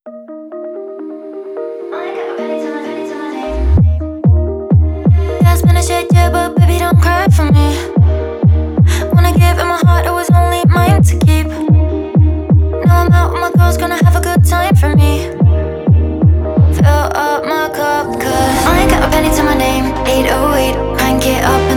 Last minute shit, yeah, but baby, don't cry for me. When I gave it my heart, it was only mine to keep. Now I'm out with my girls, gonna have a good time for me. Fill up my cup, cause I ain't got a penny to my name. 808, crank it up